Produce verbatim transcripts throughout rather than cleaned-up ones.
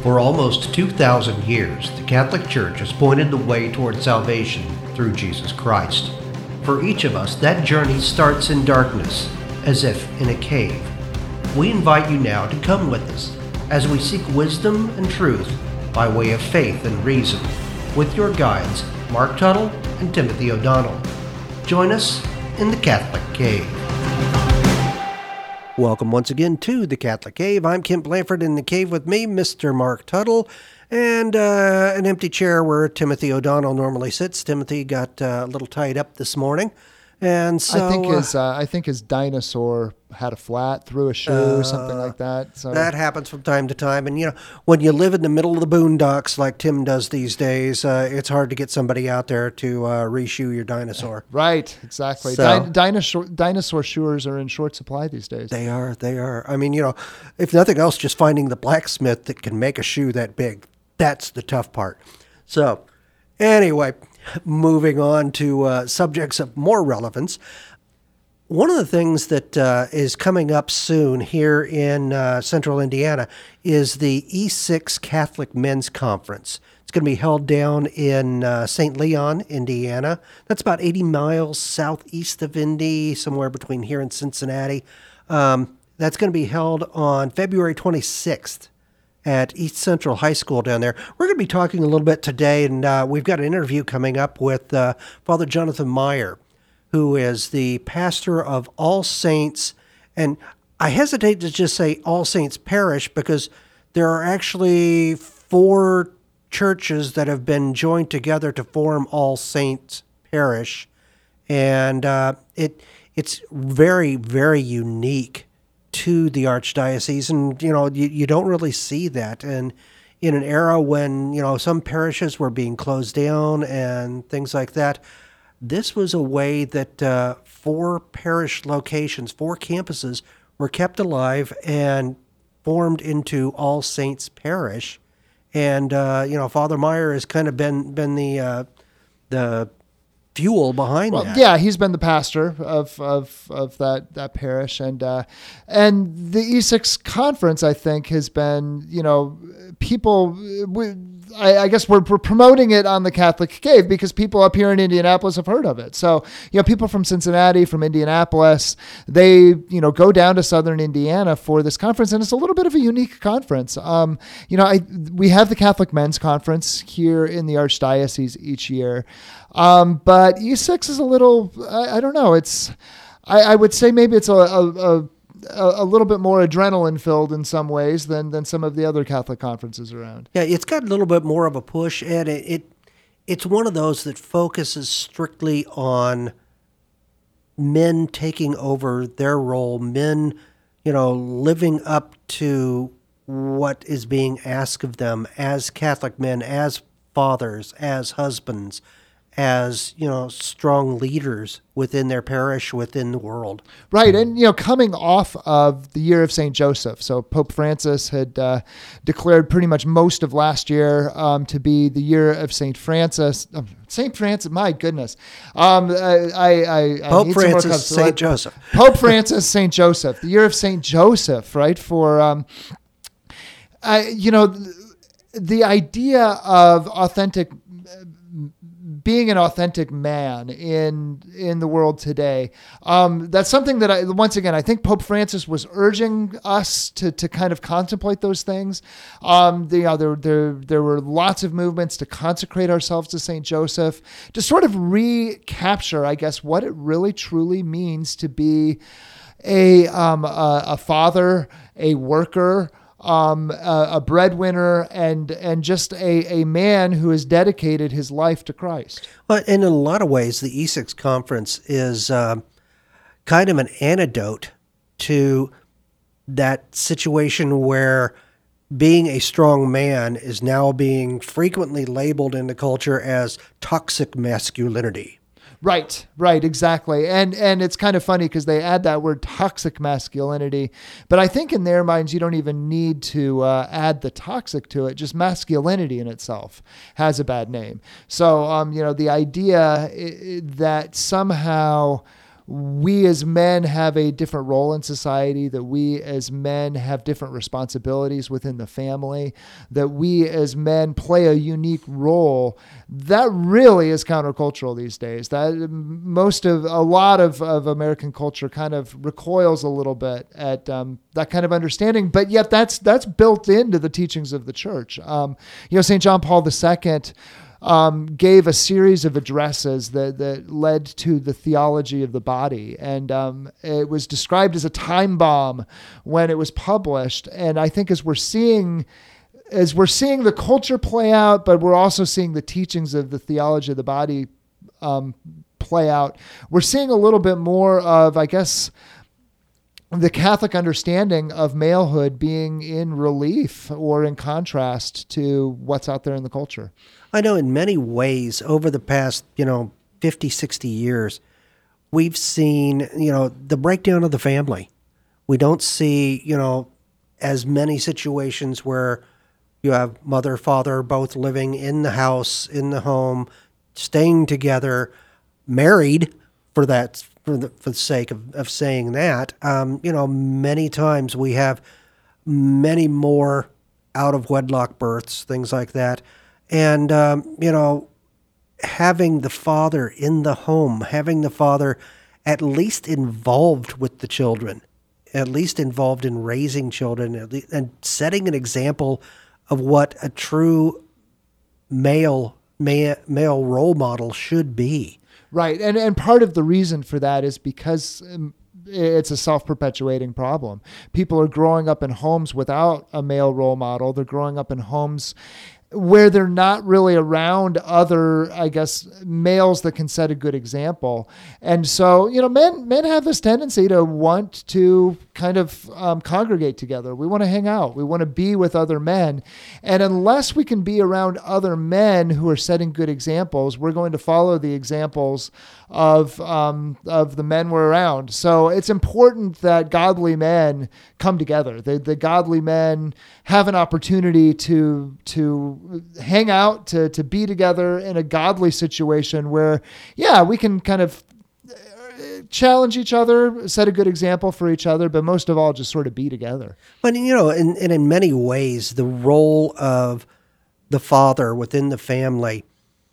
For almost two thousand years, the Catholic Church has pointed the way toward salvation through Jesus Christ. For each of us, that journey starts in darkness, as if in a cave. We invite you now to come with us as we seek wisdom and truth by way of faith and reason, with your guides, Mark Tuttle and Timothy O'Donnell. Join us in the Catholic Cave. Welcome once again to the Catholic Cave. I'm Kim Blanford. In the cave with me, Mister Mark Tuttle, and uh, an empty chair where Timothy O'Donnell normally sits. Timothy got uh, a little tied up this morning, and so I think his uh, I think his dinosaur had a flat, threw a shoe, uh, something like that. So that happens from time to time. And you know, when you live in the middle of the boondocks like Tim does these days, uh, it's hard to get somebody out there to uh, reshoe your dinosaur. Right, exactly. So, Di- dinosaur dinosaur shoers are in short supply these days. They are. They are. I mean, you know, if nothing else, just finding the blacksmith that can make a shoe that big. That's the tough part. So, anyway, moving on to uh, subjects of more relevance. One of the things that uh, is coming up soon here in uh, central Indiana is the E six Catholic Men's Conference. It's going to be held down in uh, Saint Leon, Indiana. That's about eighty miles southeast of Indy, somewhere between here and Cincinnati. Um, that's going to be held on February twenty-sixth at East Central High School down there. We're going to be talking a little bit today, and uh, we've got an interview coming up with uh, Father Jonathan Meyer, who is the pastor of All Saints, and I hesitate to just say All Saints Parish because there are actually four churches that have been joined together to form All Saints Parish, and uh, it it's very, very unique to the Archdiocese, and you know you, you don't really see that, and in an era when you know some parishes were being closed down and things like that. This was a way that uh, four parish locations, four campuses, were kept alive and formed into All Saints Parish. And uh, you know, Father Meyer has kind of been been the uh, the fuel behind well, that. Yeah, he's been the pastor of of, of that that parish, and uh, and the E six conference, I think, has been you know people. We, I, I guess we're, we're promoting it on the Catholic Cave because people up here in Indianapolis have heard of it. So, you know, people from Cincinnati, from Indianapolis, they, you know, go down to Southern Indiana for this conference. And it's a little bit of a unique conference. Um, you know, I, we have the Catholic Men's Conference here in the Archdiocese each year. Um, but E six is a little, I, I don't know. It's, I, I would say maybe it's a, a, a a little bit more adrenaline filled in some ways than than some of the other Catholic conferences around. Yeah, it's got a little bit more of a push, and it, it it's one of those that focuses strictly on men taking over their role, men, you know, living up to what is being asked of them as Catholic men, as fathers, as husbands, as, you know, strong leaders within their parish, within the world. Right. And, you know, coming off of the year of Saint Joseph. So Pope Francis had uh, declared pretty much most of last year um, to be the year of Saint Francis. Um, Saint Francis, my goodness. Um, I, I, I Pope need Francis, some more Saint Joseph. Pope Francis, Saint Joseph. The year of Saint Joseph, right? For, um, I, you know, the, the idea of authentic being an authentic man in in the world today. Um, that's something that I, once again, I think Pope Francis was urging us to to kind of contemplate those things. Um, the, you know, there, there, there were lots of movements to consecrate ourselves to Saint Joseph, to sort of recapture, I guess, what it really truly means to be a, um, a, a father, a worker, Um, a, a breadwinner, and and just a, a man who has dedicated his life to Christ. Well, and in a lot of ways, the E six conference is uh, kind of an antidote to that situation where being a strong man is now being frequently labeled in the culture as toxic masculinity. Right, right, exactly. And and it's kind of funny because they add that word toxic masculinity. But I think in their minds, you don't even need to uh, add the toxic to it. Just masculinity in itself has a bad name. So, um, you know, the idea I- I- that somehow we as men have a different role in society, that we as men have different responsibilities within the family, that we as men play a unique role, that really is countercultural these days. That most of, a lot of, of American culture kind of recoils a little bit at um, that kind of understanding, but yet that's that's built into the teachings of the church. Um, you know, Saint John Paul the Second Um, gave a series of addresses that, that led to the theology of the body. And um, it was described as a time bomb when it was published. And I think as we're seeing, as we're seeing the culture play out, but we're also seeing the teachings of the theology of the body um, play out, we're seeing a little bit more of, I guess, the Catholic understanding of malehood being in relief or in contrast to what's out there in the culture. I know in many ways over the past, you know, fifty, sixty years, we've seen, you know, the breakdown of the family. We don't see, you know, as many situations where you have mother, father, both living in the house, in the home, staying together, married for that, for the, for the sake of, of saying that. Um, you know, many times we have many more out of wedlock births, things like that. And, um, you know, having the father in the home, having the father at least involved with the children, at least involved in raising children, at least, and setting an example of what a true male, male male role model should be. Right. And, and part of the reason for that is because um, it's a self-perpetuating problem. People are growing up in homes without a male role model. They're growing up in homes where they're not really around other, I guess, males that can set a good example. And so, you know, men men have this tendency to want to kind of um, congregate together. We want to hang out. We want to be with other men. And unless we can be around other men who are setting good examples, we're going to follow the examples of um, of the men we're around. So it's important that godly men come together. The, the godly men have an opportunity to to hang out, to to be together in a godly situation where, yeah, we can kind of challenge each other, set a good example for each other, but most of all, just sort of be together. But, you know, and in, in, in many ways, the role of the father within the family,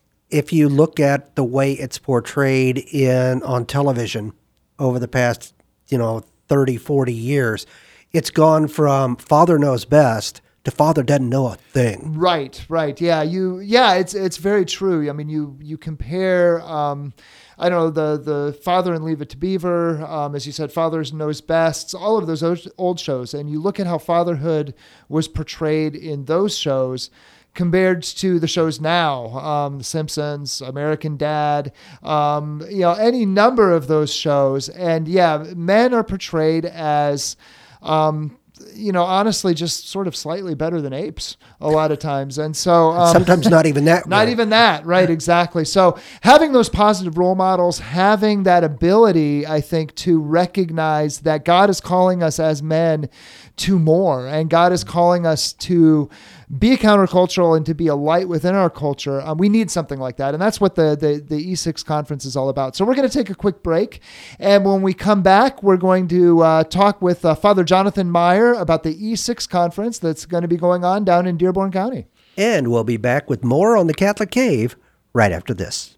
if you look at the way it's portrayed in on television over the past, you know, thirty, forty years, it's gone from father knows best to father doesn't know a thing. Right, right. Yeah, you. Yeah, it's it's very true. I mean, you you compare, um, I don't know, the the Father and Leave It to Beaver, um, as you said, Fathers Knows Best, all of those old shows, and you look at how fatherhood was portrayed in those shows compared to the shows now, um, The Simpsons, American Dad, um, you know, any number of those shows. And yeah, men are portrayed as, um, you know, honestly, just sort of slightly better than apes a lot of times. And so um, sometimes not even that. Not way. even that. Right. Exactly. So having those positive role models, having that ability, I think, to recognize that God is calling us as men to more, and God is calling us to be countercultural and to be a light within our culture. Um, we need something like that. And that's what the, the, the E six conference is all about. So we're going to take a quick break. And when we come back, we're going to uh, talk with uh, Father Jonathan Meyer about the E six conference that's going to be going on down in Dearborn County. And we'll be back with more on the Catholic Cave right after this.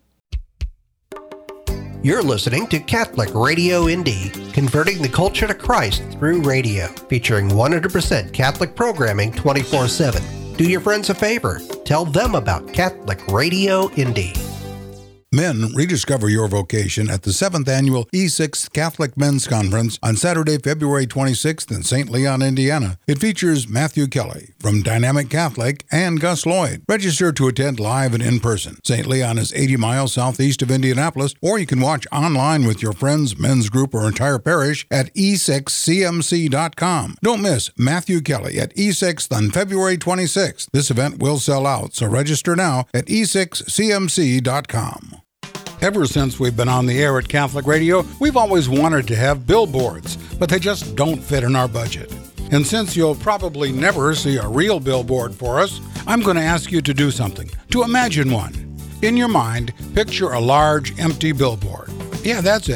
You're listening to Catholic Radio Indy, converting the culture to Christ through radio, featuring one hundred percent Catholic programming twenty-four seven. Do your friends a favor. Tell them about Catholic Radio Indy. Men, rediscover your vocation at the seventh Annual E six Catholic Men's Conference on Saturday, February twenty-sixth in Saint Leon, Indiana. It features Matthew Kelly from Dynamic Catholic and Gus Lloyd. Register to attend live and in person. Saint Leon is eighty miles southeast of Indianapolis, or you can watch online with your friends, men's group, or entire parish at e six c m c dot com. Don't miss Matthew Kelly at E six on February twenty-sixth. This event will sell out, so register now at e six c m c dot com. Ever since we've been on the air at Catholic Radio, we've always wanted to have billboards, but they just don't fit in our budget. And since you'll probably never see a real billboard for us, I'm going to ask you to do something, to imagine one. In your mind, picture a large, empty billboard. Yeah, that's it.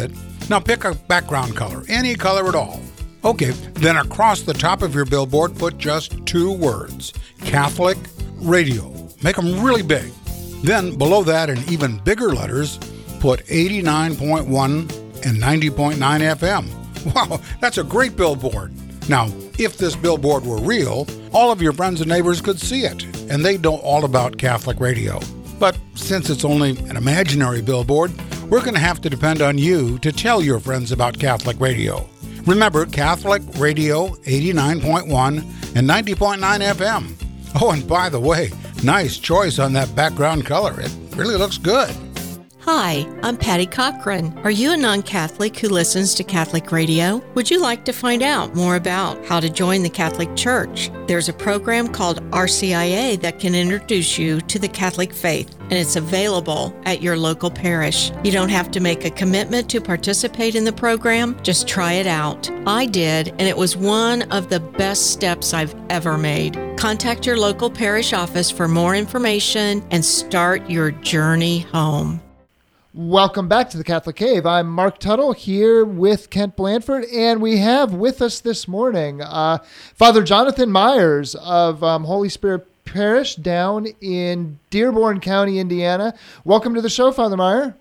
Now pick a background color, any color at all. Okay, then across the top of your billboard, put just two words, Catholic Radio. Make them really big. Then below that, in even bigger letters, put eighty-nine point one and ninety point nine F M. Wow, that's a great billboard. Now, if this billboard were real, all of your friends and neighbors could see it, and they'd know all about Catholic Radio. But since it's only an imaginary billboard, we're going to have to depend on you to tell your friends about Catholic Radio. Remember, Catholic Radio eighty-nine point one and ninety point nine F M. Oh, and by the way, nice choice on that background color. It really looks good. Hi, I'm Patty Cochran. Are you a non-Catholic who listens to Catholic radio? Would you like to find out more about how to join the Catholic Church? There's a program called R C I A that can introduce you to the Catholic faith, and it's available at your local parish. You don't have to make a commitment to participate in the program. Just try it out. I did, and it was one of the best steps I've ever made. Contact your local parish office for more information and start your journey home. Welcome back to the Catholic Cave. I'm Mark Tuttle here with Kent Blandford, and we have with us this morning uh, Father Jonathan Myers of um, Holy Spirit Parish down in Dearborn County, Indiana. Welcome to the show, Father Meyer.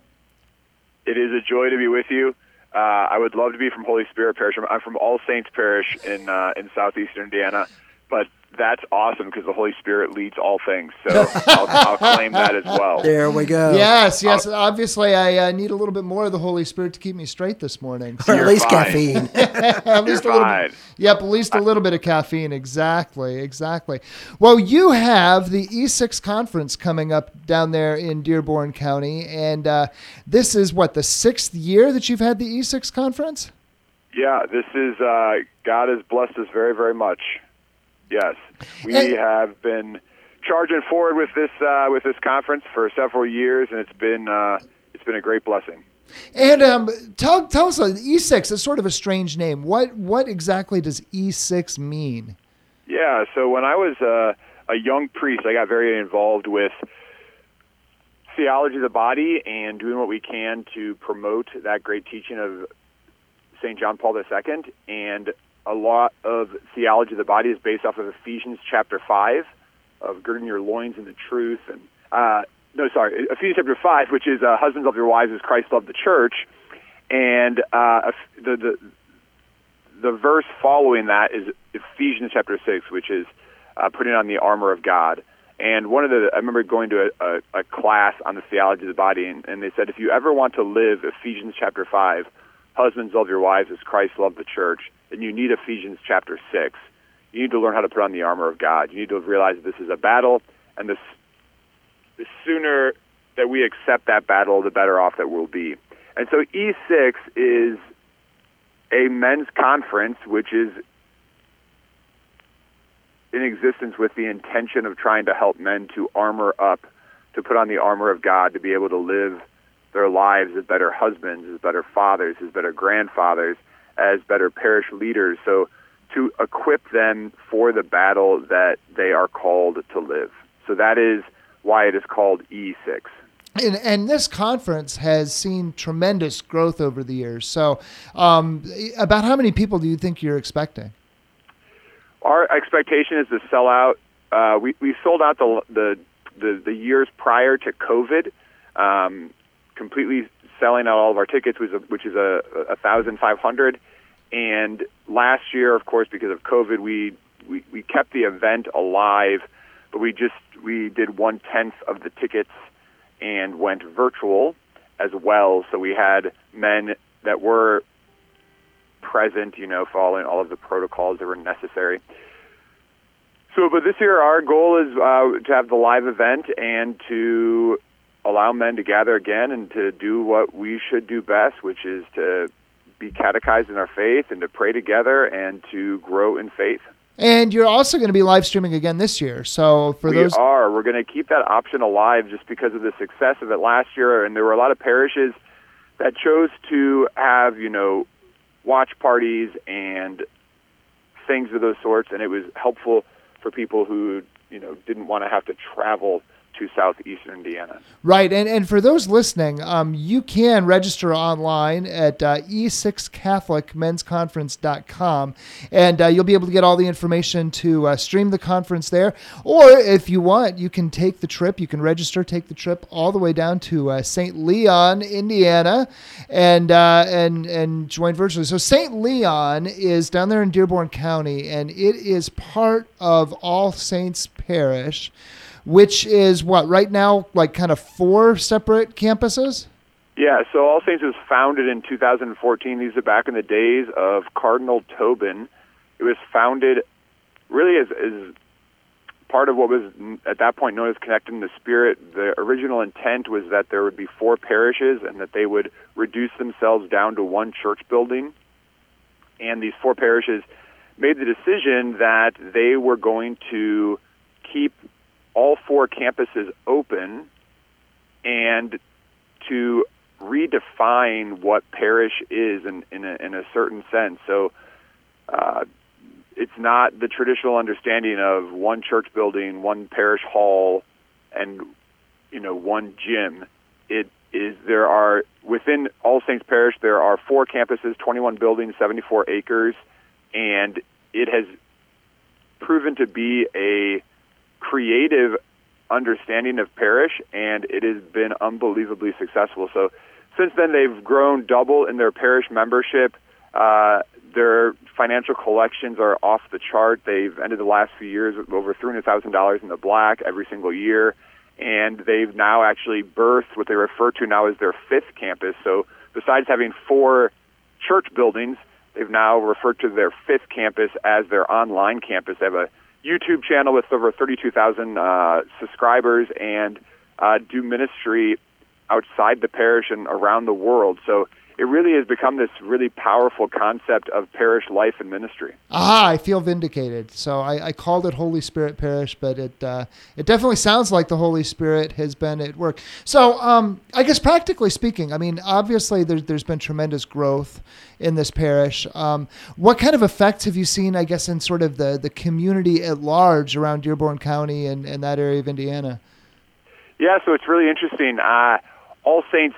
It is a joy to be with you. Uh, I would love to be from Holy Spirit Parish. I'm from All Saints Parish in uh, in southeastern Indiana, but that's awesome because the Holy Spirit leads all things. So I'll, I'll claim that as well. There we go. Yes, yes. I'll, Obviously, I uh, need a little bit more of the Holy Spirit to keep me straight this morning. Or at least fine. caffeine. at least You're a little fine. bit. Yep, at least a little bit of caffeine. Exactly, exactly. Well, you have the E six conference coming up down there in Dearborn County, and uh, this is what, the sixth year that you've had the E six conference? Yeah, this is, uh, God has blessed us very, very much. Yes, we And- have been charging forward with this uh, with this conference for several years, and it's been uh, it's been a great blessing. And um, tell tell us, uh, E six is sort of a strange name. What what exactly does E six mean? Yeah, so when I was uh, a young priest, I got very involved with theology of the body and doing what we can to promote that great teaching of Saint John Paul the Second. And a lot of theology of the body is based off of Ephesians chapter five, of girding your loins in the truth. And uh, no, sorry, Ephesians chapter five, which is uh, husbands love your wives as Christ loved the church. And uh, the, the the verse following that is Ephesians chapter six, which is uh, putting on the armor of God. And one of the, I remember going to a, a, a class on the theology of the body, and, and they said, if you ever want to live Ephesians chapter five, husbands love your wives as Christ loved the church, then you need Ephesians chapter six. You need to learn how to put on the armor of God. You need to realize that this is a battle, and the, the sooner that we accept that battle, the better off that we'll be. And so E six is a men's conference, which is in existence with the intention of trying to help men to armor up, to put on the armor of God, to be able to live their lives as better husbands, as better fathers, as better grandfathers, as better parish leaders, so to equip them for the battle that they are called to live. So that is why it is called E six. And, and this conference has seen tremendous growth over the years. So um, about how many people do you think you're expecting? Our expectation is to sell out. Uh, we, we sold out the, the, the, the years prior to COVID, um, completely selling out all of our tickets, which is a, which is a, a one thousand five hundred. And last year, of course, because of COVID, we, we, we kept the event alive, but we just we did one-tenth of the tickets and went virtual as well. So we had men that were present, you know, following all of the protocols that were necessary. So, but this year our goal is uh, to have the live event and to allow men to gather again and to do what we should do best, which is to be catechized in our faith and to pray together and to grow in faith. And you're also going to be live streaming again this year. So for we those, are. We're going to keep that option alive just because of the success of it last year. And there were a lot of parishes that chose to have, you know, watch parties and things of those sorts. And it was helpful for people who, you know, didn't want to have to travel to southeastern Indiana. Right, and, and for those listening, um, you can register online at uh, e six catholic men's conference dot com, and uh, you'll be able to get all the information to uh, stream the conference there. Or if you want, you can take the trip. You can register, take the trip all the way down to uh, Saint Leon, Indiana, and uh, and and join virtually. So Saint Leon is down there in Dearborn County, and it is part of All Saints Parish, which is what, right now, like kind of four separate campuses? Yeah, so All Saints was founded in two thousand fourteen. These are back in the days of Cardinal Tobin. It was founded really as, as part of what was at that point known as Connecting the Spirit. The original intent was that there would be four parishes and that they would reduce themselves down to one church building. And these four parishes made the decision that they were going to keep all four campuses open and to redefine what parish is in, in, a, in a certain sense. So uh, it's not the traditional understanding of one church building, one parish hall, and you know one gym. It is there are within All Saints Parish there are four campuses, twenty-one buildings, seventy-four acres, and it has proven to be a creative understanding of parish, and it has been unbelievably successful. So since then, they've grown double in their parish membership. Uh, their financial collections are off the chart. They've ended the last few years with over three hundred thousand dollars in the black every single year, and they've now actually birthed what they refer to now as their fifth campus. So besides having four church buildings, they've now referred to their fifth campus as their online campus. They have a YouTube channel with over thirty-two thousand uh, subscribers and uh, do ministry outside the parish and around the world. So it really has become this really powerful concept of parish life and ministry. Ah, I feel vindicated. So I, I called it Holy Spirit Parish, but it uh, it definitely sounds like the Holy Spirit has been at work. So um, I guess practically speaking, I mean, obviously there's, there's been tremendous growth in this parish. Um, what kind of effects have you seen, I guess, in sort of the, the community at large around Dearborn County and, and that area of Indiana? Yeah, so it's really interesting. Uh, All Saints,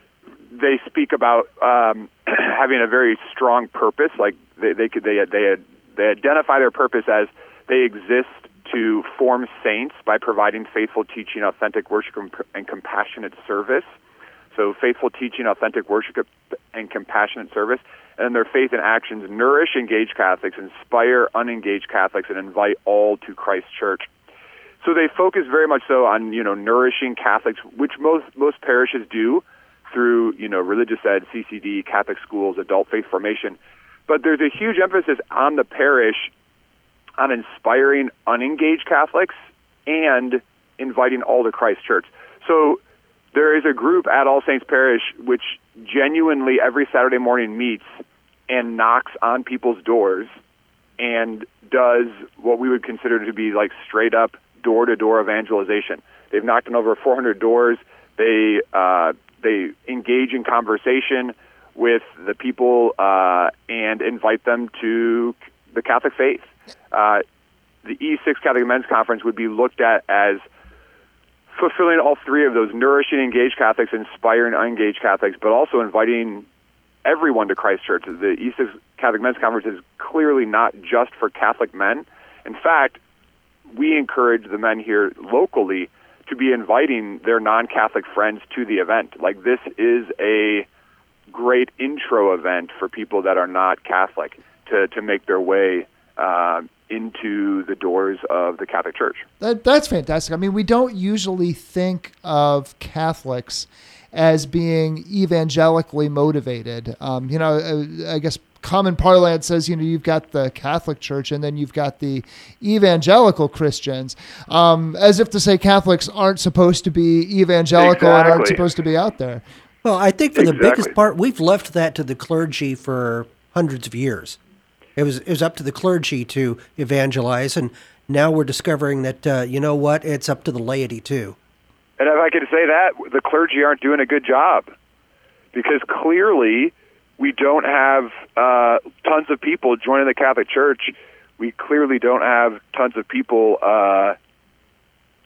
they speak about um, having a very strong purpose. Like they they could they they they identify their purpose as they exist to form saints by providing faithful teaching, authentic worship, and compassionate service. So faithful teaching, authentic worship, and compassionate service. And then their faith and actions nourish engaged Catholics, inspire unengaged Catholics, and invite all to Christ's Church. So they focus very much so on, you know, nourishing Catholics, which most most parishes do through, you know, religious ed, C C D, Catholic schools, adult faith formation. But there's a huge emphasis on the parish on inspiring unengaged Catholics and inviting all to Christ's Church. So there is a group at All Saints Parish which genuinely every Saturday morning meets and knocks on people's doors and does what we would consider to be like straight up door-to-door evangelization. They've knocked on over four hundred doors. They uh, they engage in conversation with the people uh, and invite them to the Catholic faith. Uh, the E six Catholic Men's Conference would be looked at as fulfilling all three of those: nourishing engaged Catholics, inspiring unengaged Catholics, but also inviting everyone to Christ Church. The E six Catholic Men's Conference is clearly not just for Catholic men. In fact, we encourage the men here locally to be inviting their non-Catholic friends to the event. Like, this is a great intro event for people that are not Catholic to, to make their way uh, into the doors of the Catholic Church. That, that's fantastic. I mean, we don't usually think of Catholics as being evangelically motivated. Um, you know, I guess common parlance says, you know, you've got the Catholic Church and then you've got the evangelical Christians, um, as if to say Catholics aren't supposed to be evangelical exactly. and aren't supposed to be out there. Well, I think for exactly. the biggest part, we've left that to the clergy for hundreds of years. It was it was up to the clergy to evangelize, and now we're discovering that, uh, you know what, it's up to the laity too. And if I could say that, the clergy aren't doing a good job, because clearly we don't have uh, tons of people joining the Catholic Church. We clearly don't have tons of people uh,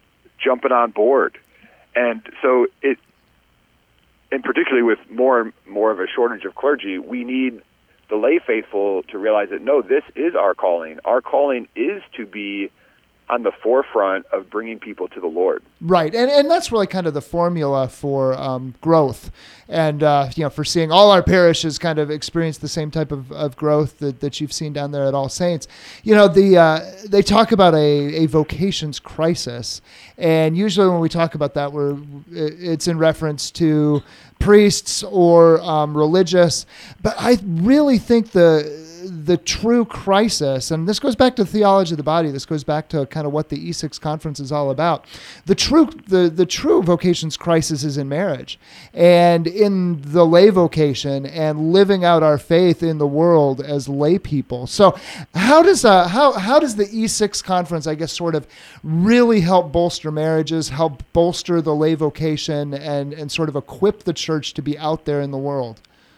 jumping on board. And so it, and particularly with more more of a shortage of clergy, we need the lay faithful to realize that, no, this is our calling. Our calling is to be on the forefront of bringing people to the Lord. Right. And and that's really kind of the formula for um, growth. And, uh, you know, for seeing all our parishes kind of experience the same type of, of growth that, that you've seen down there at All Saints. You know, the uh, they talk about a, a vocations crisis. And usually when we talk about that, we're it's in reference to priests or um, religious. But I really think the the true crisis, and this goes back to theology of the body, this goes back to kind of what the E six conference is all about. The true the, the true vocations crisis is in marriage and in the lay vocation and living out our faith in the world as lay people. So how does uh, how how does the E six conference, I guess, sort of really help bolster marriages, help bolster the lay vocation, and, and sort of equip the church to be out there in the world?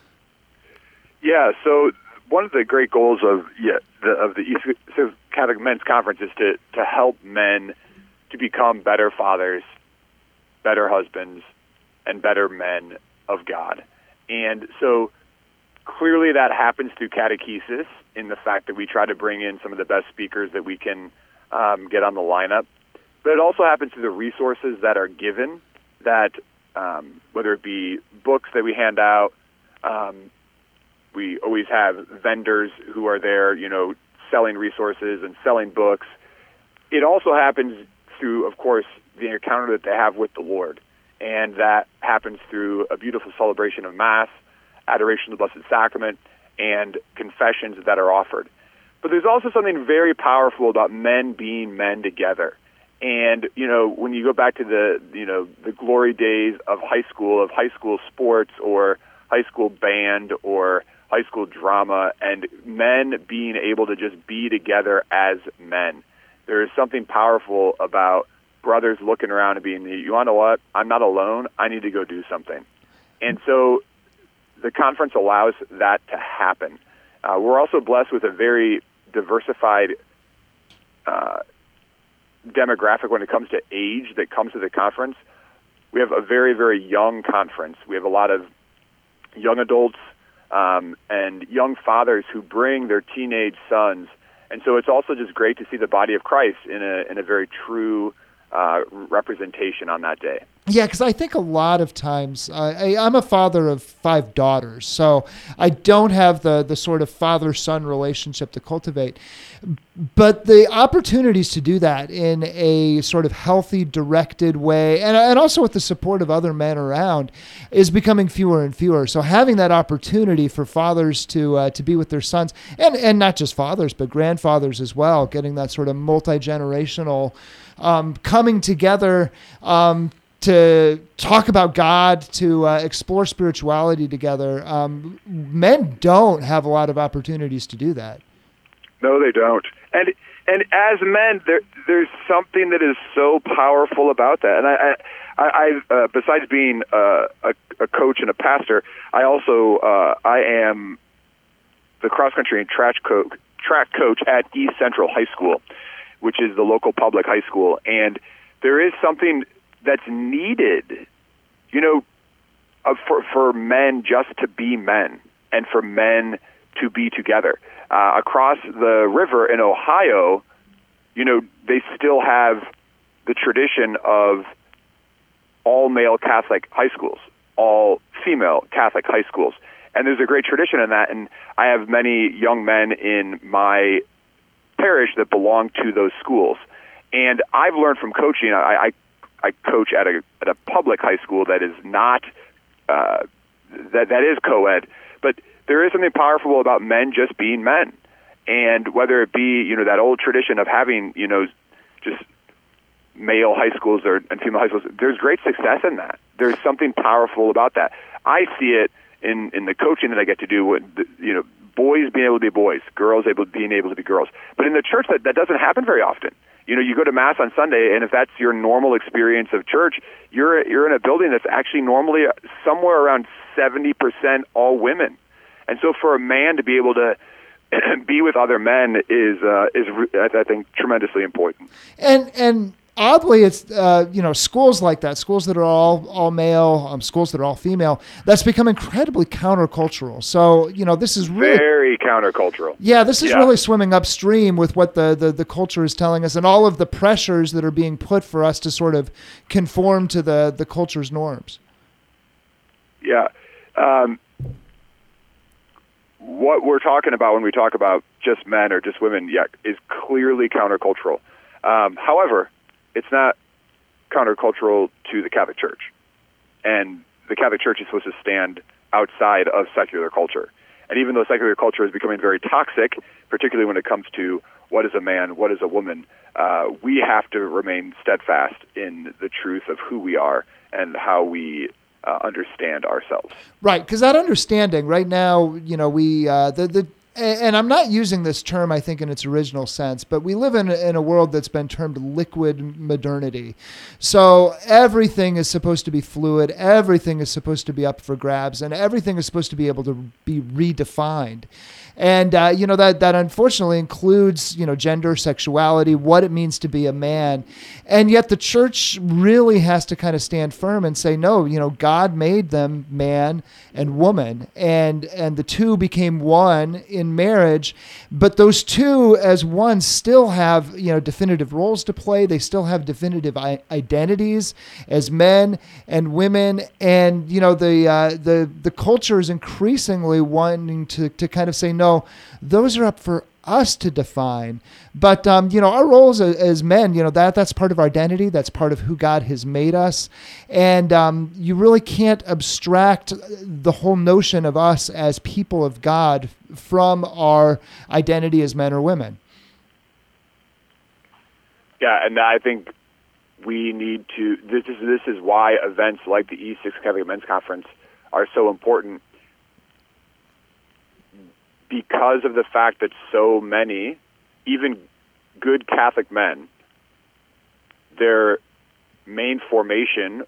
Yeah, so one of the great goals of yeah, the, of the East Catholic Men's Conference is to, to help men to become better fathers, better husbands, and better men of God. And so clearly that happens through catechesis in the fact that we try to bring in some of the best speakers that we can um, get on the lineup. But it also happens through the resources that are given, that um, whether it be books that we hand out, um, we always have vendors who are there, you know, selling resources and selling books. It also happens through, of course, the encounter that they have with the Lord. And that happens through a beautiful celebration of Mass, adoration of the Blessed Sacrament, and confessions that are offered. But there's also something very powerful about men being men together. And, you know, when you go back to the, you know, the glory days of high school, of high school sports or high school band or high school drama, and men being able to just be together as men. There is something powerful about brothers looking around and being, you want to know what? I'm not alone. I need to go do something. And so the conference allows that to happen. Uh, we're also blessed with a very diversified uh, demographic when it comes to age that comes to the conference. We have a very, very young conference. We have a lot of young adults, Um, and young fathers who bring their teenage sons. And so it's also just great to see the body of Christ in a in a very true uh, representation on that day. Yeah, because I think a lot of times, uh, I, I'm a father of five daughters, so I don't have the, the sort of father-son relationship to cultivate. But the opportunities to do that in a sort of healthy, directed way, and, and also with the support of other men around, is becoming fewer and fewer. So having that opportunity for fathers to uh, to be with their sons, and, and not just fathers, but grandfathers as well, getting that sort of multi-generational um, coming together um, to talk about God, to uh, explore spirituality together. Um, men don't have a lot of opportunities to do that. No, they don't. And and as men, there there's something that is so powerful about that. And I, I, I uh, besides being uh, a, a coach and a pastor, I also uh, I am the cross country and track coach track coach at East Central High School, which is the local public high school. And there is something that's needed, you know, uh, for for men just to be men, and for men to be together. Uh, across the river in Ohio, you know, they still have the tradition of all-male Catholic high schools, all-female Catholic high schools. And there's a great tradition in that, and I have many young men in my parish that belong to those schools. And I've learned from coaching, I, I, I coach at a, at a public high school that is not, uh, that that is co-ed, but there is something powerful about men just being men. And whether it be, you know, that old tradition of having, you know, just male high schools or and female high schools, there's great success in that. There's something powerful about that. I see it in, in the coaching that I get to do with, you know, boys being able to be boys, girls able being able to be girls. But in the church, that, that doesn't happen very often. You know, you go to Mass on Sunday, and if that's your normal experience of church, you're you're in a building that's actually normally somewhere around seventy percent all women. And so for a man to be able to be with other men is, uh, is I think, tremendously important. And and oddly, it's uh, you know schools like that, schools that are all all male, um, schools that are all female. That's become incredibly countercultural. So you know this is really very countercultural. Yeah, this is yeah. really swimming upstream with what the, the the culture is telling us, and all of the pressures that are being put for us to sort of conform to the the culture's norms. Yeah. Um, what we're talking about when we talk about just men or just women, yeah, is clearly countercultural. Um, however, it's not countercultural to the Catholic Church. And the Catholic Church is supposed to stand outside of secular culture. And even though secular culture is becoming very toxic, particularly when it comes to what is a man, what is a woman, uh, we have to remain steadfast in the truth of who we are and how we uh, understand ourselves. Right, because that understanding right now, you know, we uh, the the. And I'm not using this term, I think, in its original sense, but we live in a, in a world that's been termed liquid modernity. So everything is supposed to be fluid, everything is supposed to be up for grabs, and everything is supposed to be able to be redefined. And, uh, you know, that, that unfortunately includes, you know, gender, sexuality, what it means to be a man. And yet the church really has to kind of stand firm and say, no, you know, God made them man and woman, and, and the two became one in marriage, but those two as one still have, you know, definitive roles to play. They still have definitive I- identities as men and women. And, you know, the, uh, the, the culture is increasingly wanting to, to kind of say, no, those are up for us to define. But, um, you know, our roles as, as men, you know, that that's part of our identity. That's part of who God has made us. And um, you really can't abstract the whole notion of us as people of God from our identity as men or women. Yeah, and I think we need to, this is, this is why events like the E six Catholic Men's Conference are so important, because of the fact that so many, even good Catholic men, their main formation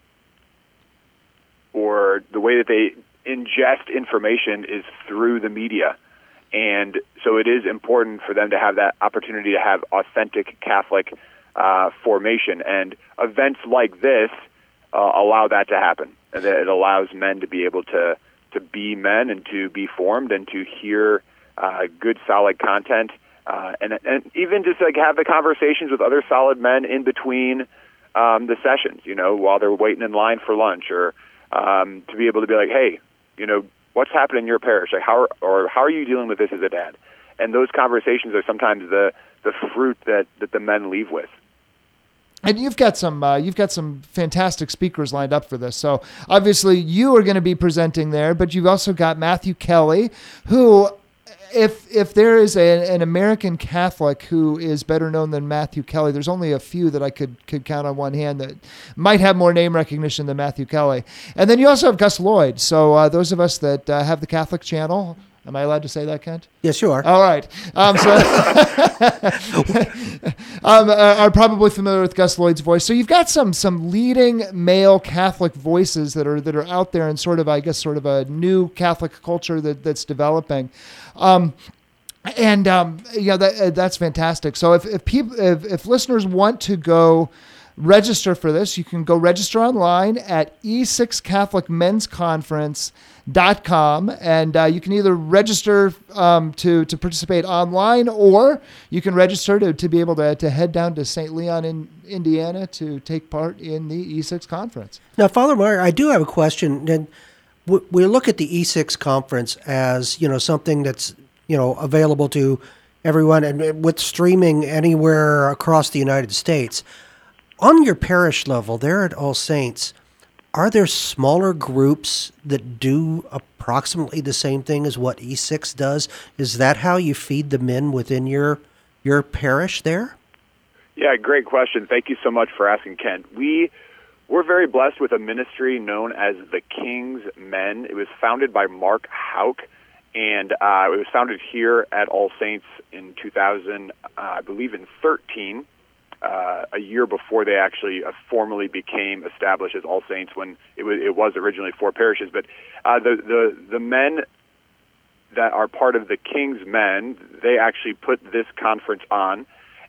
or the way that they ingest information is through the media. And so it is important for them to have that opportunity to have authentic Catholic uh, formation. And events like this uh, allow that to happen. And it allows men to be able to, to be men and to be formed and to hear Uh, good, solid content, uh, and and even just like have the conversations with other solid men in between um, the sessions, you know, while they're waiting in line for lunch, or um, to be able to be like, hey, you know, what's happening in your parish? Like how are, or how are you dealing with this as a dad? And those conversations are sometimes the the fruit that, that the men leave with. And you've got some uh, you've got some fantastic speakers lined up for this. So obviously you are going to be presenting there, but you've also got Matthew Kelly, who, If if there is a, an American Catholic who is better known than Matthew Kelly, there's only a few that I could, could count on one hand that might have more name recognition than Matthew Kelly. And then you also have Gus Lloyd. So uh, those of us that uh, have the Catholic channel, am I allowed to say that, Kent? Yes, you are. All right. Um, so um, uh, are probably familiar with Gus Lloyd's voice. So you've got some some leading male Catholic voices that are that are out there in sort of, I guess, sort of a new Catholic culture that that's developing. Um, and, um, yeah, that, uh, that's fantastic. So if, if people, if, if listeners want to go register for this, you can go register online at E six Catholic Men's Conference dot com, and uh, you can either register um, to to participate online, or you can register to, to be able to, to head down to Saint Leon in Indiana to take part in the E six conference. Now, Father Meyer, I do have a question. And we look at the E six conference as, you know, something that's, you know, available to everyone, and with streaming anywhere across the United States. On your parish level there at All Saints, are there smaller groups that do approximately the same thing as what E six does? Is that how you feed the men within your your parish there? Yeah, great question. Thank you so much for asking, Kent. We, we're very blessed with a ministry known as the King's Men. It was founded by Mark Houck, and uh, it was founded here at All Saints in two thousand, uh, I believe in thirteen. Uh, a year before they actually uh, formally became established as All Saints, when it was, it was originally four parishes. But uh, the, the the men that are part of the King's Men, they actually put this conference on,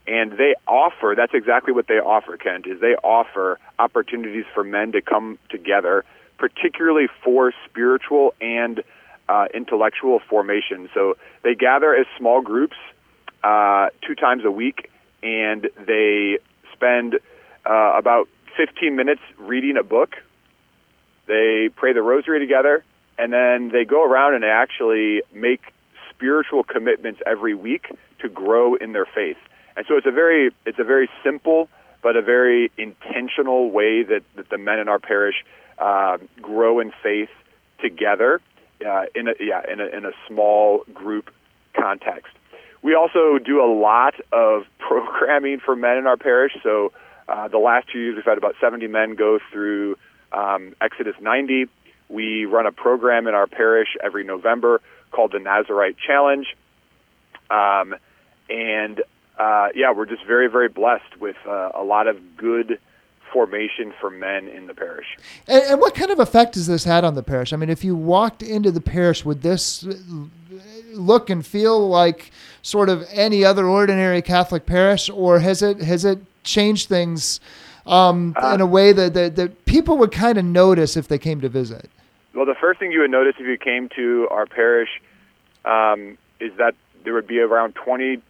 And they offer, that's exactly what they offer, Kent, is they offer opportunities for men to come together, particularly for spiritual and uh, intellectual formation. So they gather as small groups uh, two times a week, and they spend uh, about fifteen minutes reading a book. They pray the rosary together, and then they go around and actually make spiritual commitments every week to grow in their faith. And so it's a very it's a very simple but a very intentional way that, that the men in our parish uh, grow in faith together uh, in a yeah in a in a small group context. We also do a lot of programming for men in our parish. So uh, the last two years we've had about seventy men go through um, Exodus ninety. We run a program in our parish every November called the Nazarite Challenge, um, and Uh, yeah, we're just very, very blessed with uh, a lot of good formation for men in the parish. And, and what kind of effect has this had on the parish? I mean, if you walked into the parish, would this look and feel like sort of any other ordinary Catholic parish, or has it has it changed things um, uh, in a way that, that, that people would kind of notice if they came to visit? Well, the first thing you would notice if you came to our parish um, is that there would be around twenty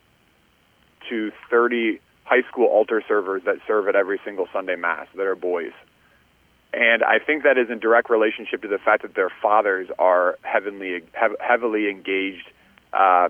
to thirty high school altar servers that serve at every single Sunday Mass that are boys. And I think that is in direct relationship to the fact that their fathers are heavenly, heavily engaged uh,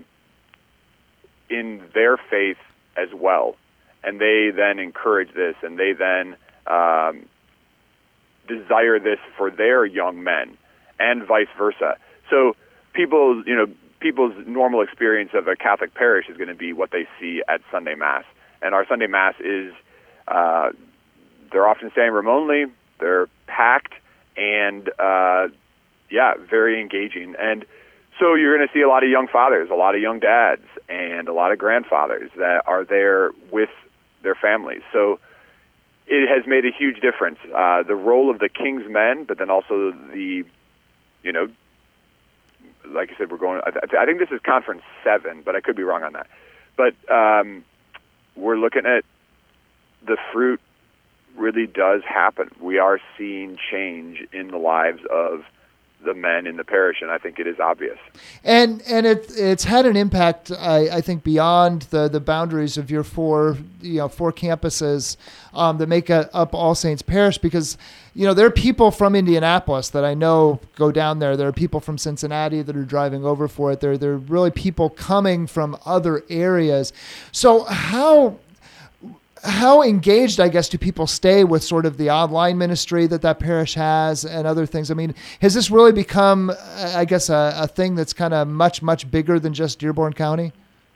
in their faith as well. And they then encourage this, and they then um, desire this for their young men, and vice versa. So people, you know, people's normal experience of a Catholic parish is going to be what they see at Sunday Mass. And our Sunday Mass is, uh, they're often saying Ramonly, they're packed, and, uh, yeah, very engaging. And so you're going to see a lot of young fathers, a lot of young dads, and a lot of grandfathers that are there with their families. So it has made a huge difference. Uh, the role of the King's Men, but then also the, you know, like I said, we're going, I, th- I think this is conference seven, but I could be wrong on that. But um, we're looking at the fruit really does happen. We are seeing change in the lives of the men in the parish, and I think it is obvious. And and it it's had an impact, I, I think, beyond the, the boundaries of your four you know four campuses um, that make up All Saints Parish, because you know there are people from Indianapolis that I know go down there. There are people from Cincinnati that are driving over for it. There there are really people coming from other areas. So how. How engaged, I guess, do people stay with sort of the online ministry that that parish has and other things? I mean, has this really become, I guess, a, a thing that's kind of much, much bigger than just Dearborn County?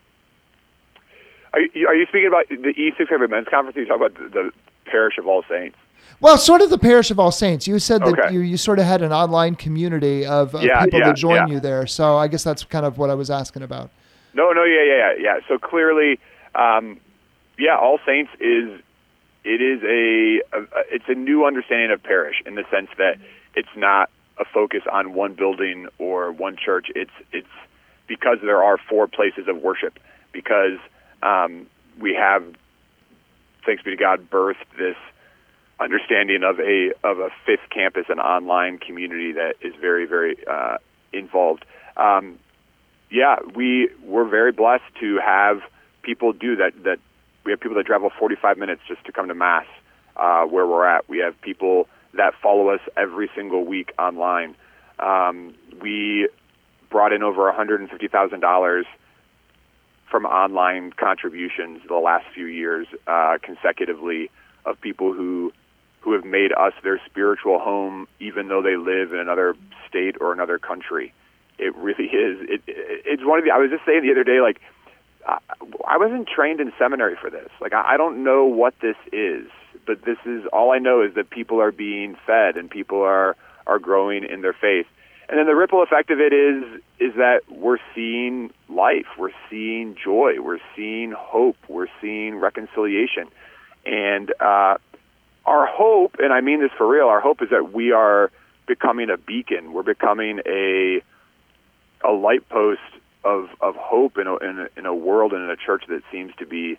Are you, are you speaking about the E six hundred Men's Conference? Or are you talking about the, the Parish of All Saints? Well, sort of the Parish of All Saints. You said that okay. you, you sort of had an online community of, of yeah, people yeah, that join yeah. you there. So I guess that's kind of what I was asking about. No, no, yeah, yeah, yeah. yeah. So clearly... Um, Yeah, All Saints is it is a, a it's a new understanding of parish in the sense that it's not a focus on one building or one church. It's it's because there are four places of worship, because um, we have, thanks be to God, birthed this understanding of a of a fifth campus, an online community that is very very uh, involved. Um, yeah, we we're very blessed to have people do that that. We have people that travel forty-five minutes just to come to Mass uh, where we're at. We have people that follow us every single week online. Um, we brought in over one hundred fifty thousand dollars from online contributions the last few years uh, consecutively of people who who have made us their spiritual home, even though they live in another state or another country. It really is. It, it, it's one of the. I was just saying the other day, like. I wasn't trained in seminary for this. Like, I don't know what this is, but this is all I know is that people are being fed and people are, are growing in their faith. And then the ripple effect of it is is that we're seeing life, we're seeing joy, we're seeing hope, we're seeing reconciliation. And uh, our hope, and I mean this for real, our hope is that we are becoming a beacon. We're becoming a a light post of of hope in a, in a in a world and in a church that seems to be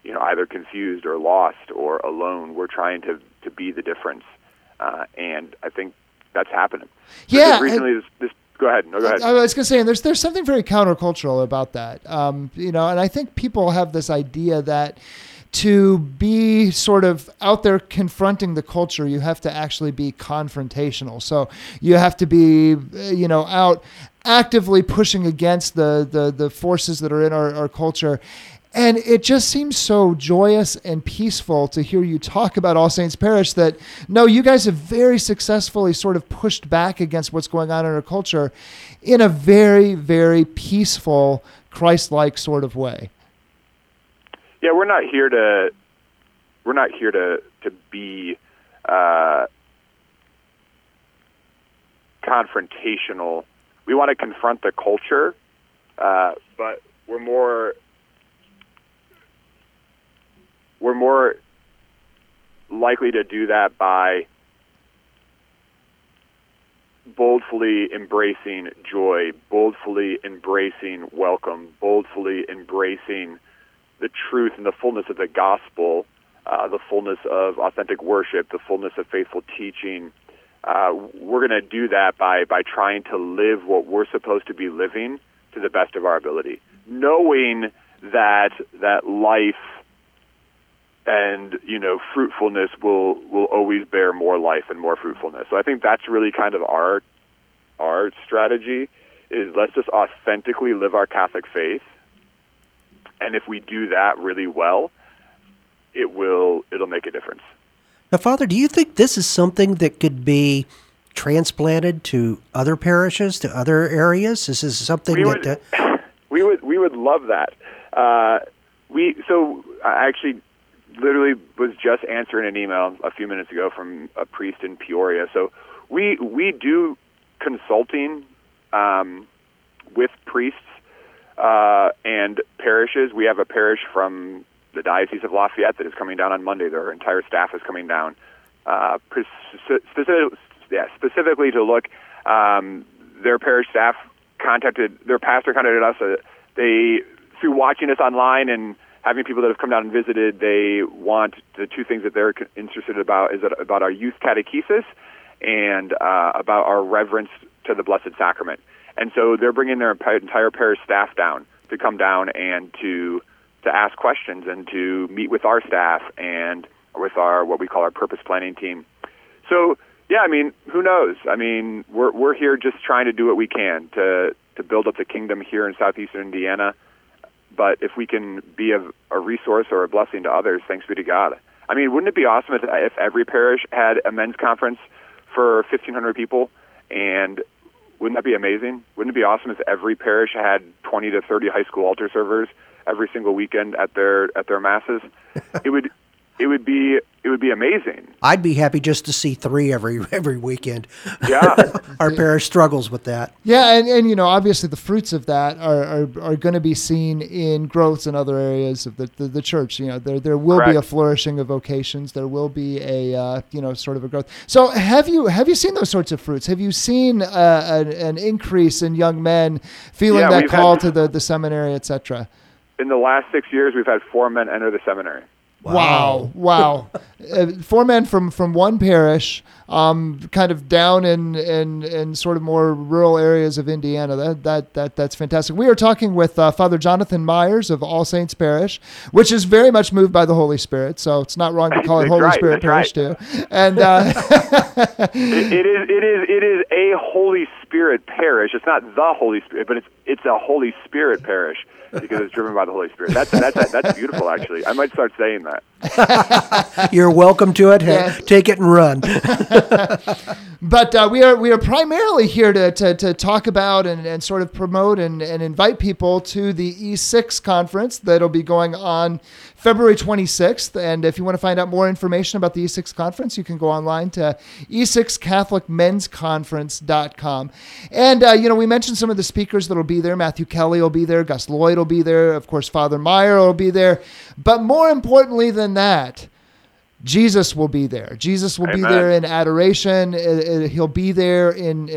you know, either confused or lost or alone. We're trying to, to be the difference. Uh, and I think that's happening. Yeah. Because recently, this, this, go ahead. No, go ahead. I was going to say, and there's, there's something very countercultural about that. Um, you know, and I think people have this idea that to be sort of out there confronting the culture, you have to actually be confrontational. So you have to be, you know, out actively pushing against the the, the forces that are in our, our culture. And it just seems so joyous and peaceful to hear you talk about All Saints Parish that, no, you guys have very successfully sort of pushed back against what's going on in our culture in a very, very peaceful, Christ-like sort of way. Yeah, we're not here to we're not here to to be uh, confrontational. We want to confront the culture, uh, but we're more we're more likely to do that by boldly embracing joy, boldly embracing welcome, boldly embracing the truth and the fullness of the gospel, uh, the fullness of authentic worship, the fullness of faithful teaching. Uh, we're going to do that by, by trying to live what we're supposed to be living to the best of our ability, knowing that that life and, you know, fruitfulness will, will always bear more life and more fruitfulness. So I think that's really kind of our our strategy is let's just authentically live our Catholic faith. And if we do that really well, it will it'll make a difference. Now, Father, do you think this is something that could be transplanted to other parishes, to other areas? This is something we that would, uh, we would we would love that. Uh, we so I actually literally was just answering an email a few minutes ago from a priest in Peoria. So we we do consulting um, with priests. Uh, and parishes. We have a parish from the Diocese of Lafayette that is coming down on Monday. Their entire staff is coming down, uh, specific, yeah, specifically to look. Um, their parish staff contacted, their pastor contacted us. Uh, they, through watching us online and having people that have come down and visited, they want the two things that they're interested about is that about our youth catechesis and uh, about our reverence to the Blessed Sacrament. And so they're bringing their entire parish staff down to come down and to to ask questions and to meet with our staff and with our what we call our purpose planning team. So yeah, I mean, who knows? I mean, we're we're here just trying to do what we can to to build up the kingdom here in southeastern Indiana. But if we can be a, a resource or a blessing to others, thanks be to God. I mean, wouldn't it be awesome if, if every parish had a men's conference for fifteen hundred people? And wouldn't that be amazing? Wouldn't it be awesome if every parish had twenty to thirty high school altar servers every single weekend at their at their masses? It would it would be it would be amazing. I'd be happy just to see three every every weekend. Yeah. Our parish struggles with that. Yeah, and, and you know, obviously the fruits of that are, are, are going to be seen in growths in other areas of the, the, the church. You know, there there will Correct. be a flourishing of vocations. There will be a uh, you know sort of a growth. So have you have you seen those sorts of fruits? Have you seen uh, an, an increase in young men feeling Yeah, that we've call had- to the, the seminary, et cetera? In the last six years, we've had four men enter the seminary. Wow, wow! uh, four men from, from one parish, um, kind of down in, in in sort of more rural areas of Indiana. That that that that's fantastic. We are talking with uh, Father Jonathan Myers of All Saints Parish, which is very much moved by the Holy Spirit. So it's not wrong to call it That's Holy right, Spirit that's Parish too. And uh, it, it is it is it is a Holy Spirit parish. It's not the Holy Spirit, but it's it's a Holy Spirit parish because it's driven by the Holy Spirit. That's that's that's beautiful. Actually, I might start saying that. You're welcome to it. Yeah. Take it and run. But uh, we are we are primarily here to to, to talk about and, and sort of promote and, and invite people to the E six conference that'll be going on February twenty-sixth. And if you want to find out more information about the E six conference, you can go online to e six catholic men's conference dot com. And, uh, you know, we mentioned some of the speakers that'll be there. Matthew Kelly will be there. Gus Lloyd will be there. Of course, Father Meyer will be there. But more importantly than that, Jesus will be there. Jesus will Amen. be there in adoration. Uh, uh, He'll be there in, in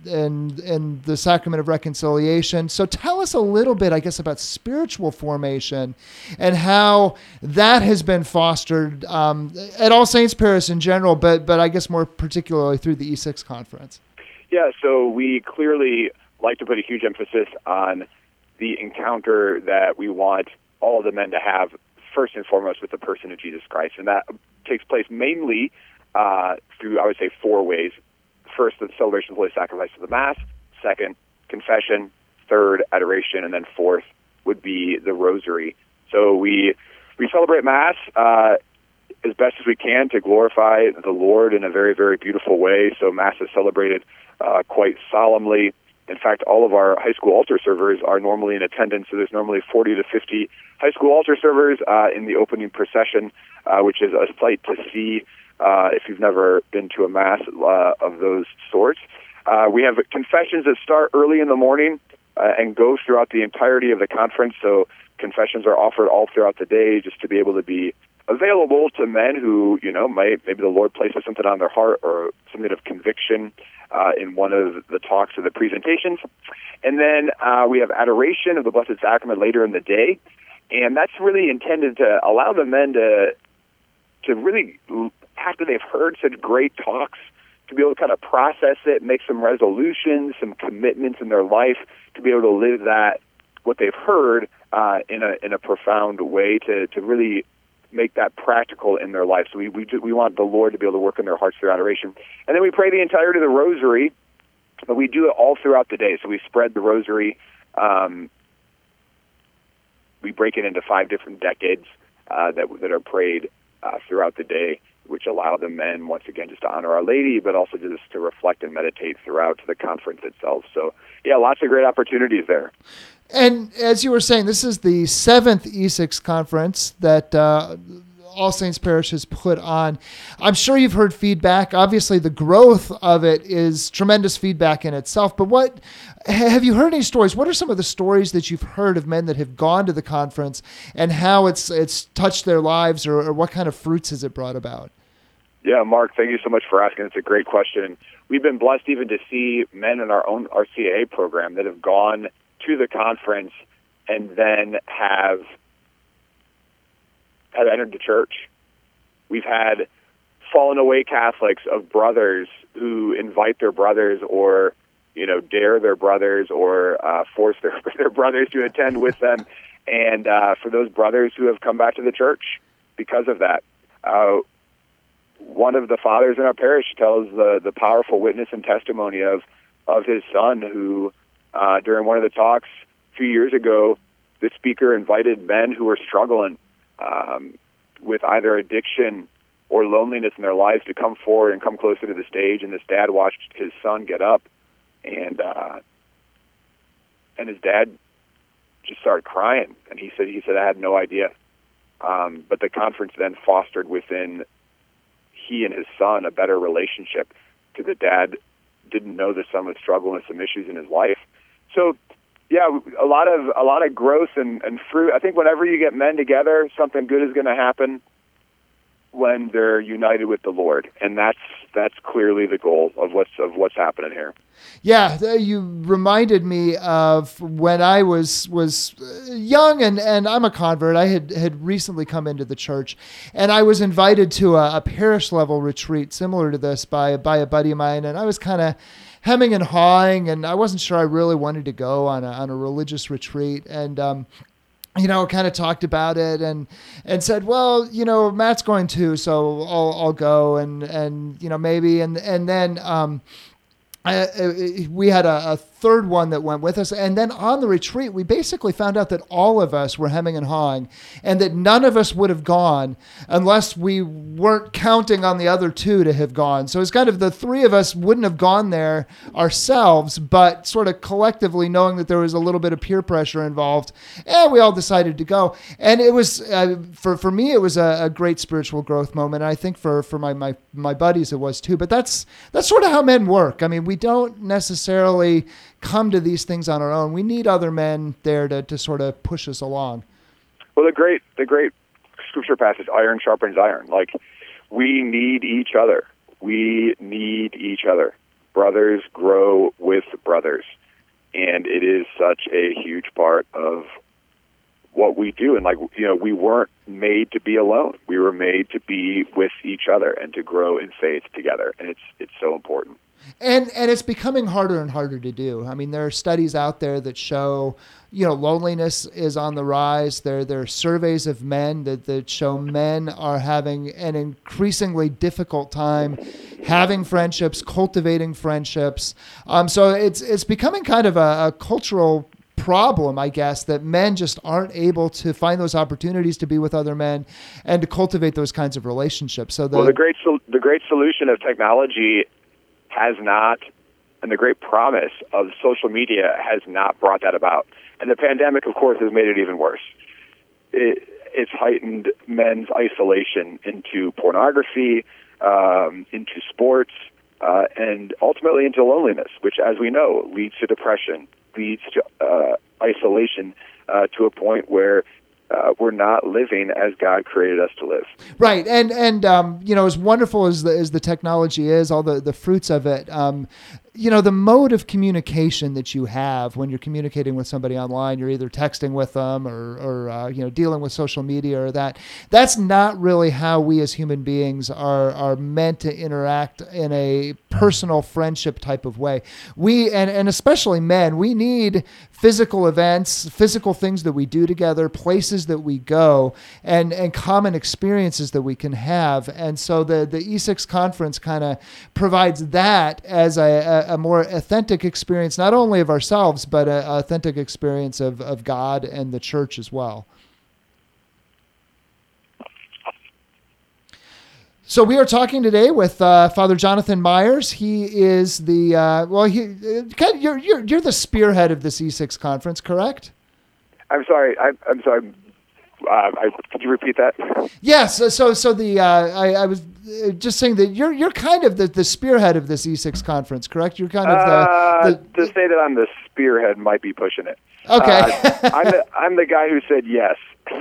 and and the sacrament of reconciliation. So tell us a little bit, I guess, about spiritual formation and how that has been fostered um, at All Saints Parish in general, but but I guess more particularly through the E six conference. Yeah, so we clearly like to put a huge emphasis on the encounter that we want all of the men to have first and foremost with the person of Jesus Christ, and that takes place mainly uh, through, I would say, four ways. First, the celebration of the Holy Sacrifice of the Mass. Second, confession. Third, adoration. And then fourth would be the Rosary. So we we celebrate Mass uh, as best as we can to glorify the Lord in a very, very beautiful way. So Mass is celebrated uh, quite solemnly. In fact, all of our high school altar servers are normally in attendance, so there's normally forty to fifty high school altar servers uh, in the opening procession, uh, which is a sight to see uh, if you've never been to a Mass uh, of those sorts. Uh, we have confessions that start early in the morning uh, and go throughout the entirety of the conference, so confessions are offered all throughout the day just to be able to be available to men who, you know, might, maybe the Lord places something on their heart or something of conviction uh, in one of the talks or the presentations. And then uh, we have adoration of the Blessed Sacrament later in the day, and that's really intended to allow the men to to really, after they've heard such great talks, to be able to kind of process it, make some resolutions, some commitments in their life, to be able to live that, what they've heard, uh, in a in a profound way, to, to really make that practical in their life. So we we, do, we want the Lord to be able to work in their hearts through adoration. And then we pray the entirety of the Rosary, but we do it all throughout the day. So we spread the Rosary. Um, we break it into five different decades uh, that that are prayed uh, throughout the day, which allow the men, once again, just to honor Our Lady, but also just to reflect and meditate throughout the conference itself. So, yeah, lots of great opportunities there. And as you were saying, this is the seventh E six conference that uh, All Saints Parish has put on. I'm sure you've heard feedback. Obviously, the growth of it is tremendous feedback in itself. But what have you heard any stories? What are some of the stories that you've heard of men that have gone to the conference and how it's it's touched their lives, or, or what kind of fruits has it brought about? Yeah, Mark, thank you so much for asking. It's a great question. We've been blessed even to see men in our own R C A A program that have gone to the conference and then have have entered the church. We've had fallen away Catholics of brothers who invite their brothers, or, you know, dare their brothers, or uh, force their their brothers to attend with them. And uh, for those brothers who have come back to the church because of that. Uh, one of the fathers in our parish tells the, the powerful witness and testimony of, of his son who, uh, during one of the talks a few years ago, the speaker invited men who were struggling um, with either addiction or loneliness in their lives to come forward and come closer to the stage. And this dad watched his son get up, and uh, and his dad just started crying. And he said, he said, I had no idea. Um, but the conference then fostered within he and his son a better relationship, because the dad didn't know the son was struggling with some issues in his life. So, yeah, a lot of a lot of growth and, and fruit. I think whenever you get men together, something good is going to happen when they're united with the Lord, and that's that's clearly the goal of what's of what's happening here. Yeah, you reminded me of when I was was young, and, and I'm a convert. I had, had recently come into the church, and I was invited to a, a parish level retreat similar to this by by a buddy of mine, and I was kind of hemming and hawing, and I wasn't sure I really wanted to go on a on a religious retreat, and um, you know, kind of talked about it and and said, well, you know, Matt's going to, so I'll I'll go, and and you know, maybe, and and then um, I, I, we had a, a third one that went with us, and then on the retreat, we basically found out that all of us were hemming and hawing, and that none of us would have gone unless we weren't counting on the other two to have gone. So it's kind of the three of us wouldn't have gone there ourselves, but sort of collectively knowing that there was a little bit of peer pressure involved, and we all decided to go. And it was uh, for for me, it was a, a great spiritual growth moment. And I think for for my my my buddies, it was too. But that's that's sort of how men work. I mean, we don't necessarily come to these things on our own. We need other men there to, to sort of push us along. Well, the great the great scripture passage, iron sharpens iron. Like, we need each other. We need each other. brothers grow with brothers. And it is such a huge part of what we do. And, like, you know, we weren't made to be alone. We were made to be with each other and to grow in faith together. And it's it's so important. And and it's becoming harder and harder to do. I mean, there are studies out there that show, you know, loneliness is on the rise. There, there are surveys of men that, that show men are having an increasingly difficult time having friendships, cultivating friendships. Um, so it's it's becoming kind of a, a cultural problem, I guess, that men just aren't able to find those opportunities to be with other men and to cultivate those kinds of relationships. So the, well, the great sol- the great solution of technology has not, and the great promise of social media has not brought that about. And the pandemic, of course, has made it even worse. It, it's heightened men's isolation into pornography, um, into sports, uh, and ultimately into loneliness, which, as we know, leads to depression, leads to uh, isolation uh, to a point where Uh, we're not living as God created us to live. Right. And, and um, you know, as wonderful as the, as the technology is, all the, the fruits of it, um, you know, the mode of communication that you have when you're communicating with somebody online, you're either texting with them or, or uh, you know, dealing with social media or that, that's not really how we as human beings are, are meant to interact in a personal friendship type of way. We, and, and especially men, we need physical events, physical things that we do together, places that we go, and, and common experiences that we can have. And so the, the E six conference kind of provides that as a, a, a more authentic experience, not only of ourselves, but an authentic experience of, of God and the church as well. So we are talking today with uh, Father Jonathan Myers. He is the uh, well. He uh, you're you're you're the spearhead of this E six conference, correct? I'm sorry. I, I'm sorry. Uh, I, could you repeat that? Yes. So so, so the uh, I, I was just saying that you're you're kind of the, the spearhead of this E six conference, correct? You're kind of the, uh, the to say that I'm the spearhead might be pushing it. Okay. uh, I'm the I'm the guy who said yes.